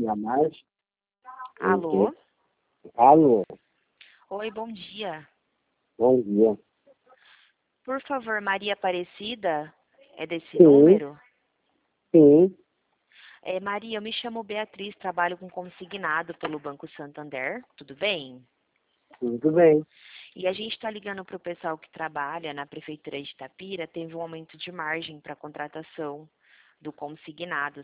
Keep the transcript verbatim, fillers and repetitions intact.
minha margem. Alô? Alô, Oi, bom dia. bom dia. Por favor, Maria Aparecida, é desse Sim. número? Sim, É, Maria, eu me chamo Beatriz, trabalho com consignado pelo Banco Santander, tudo bem? tudo bem. E a gente está ligando para o pessoal que trabalha na Prefeitura de Itapira, teve um aumento de margem para contratação do consignado,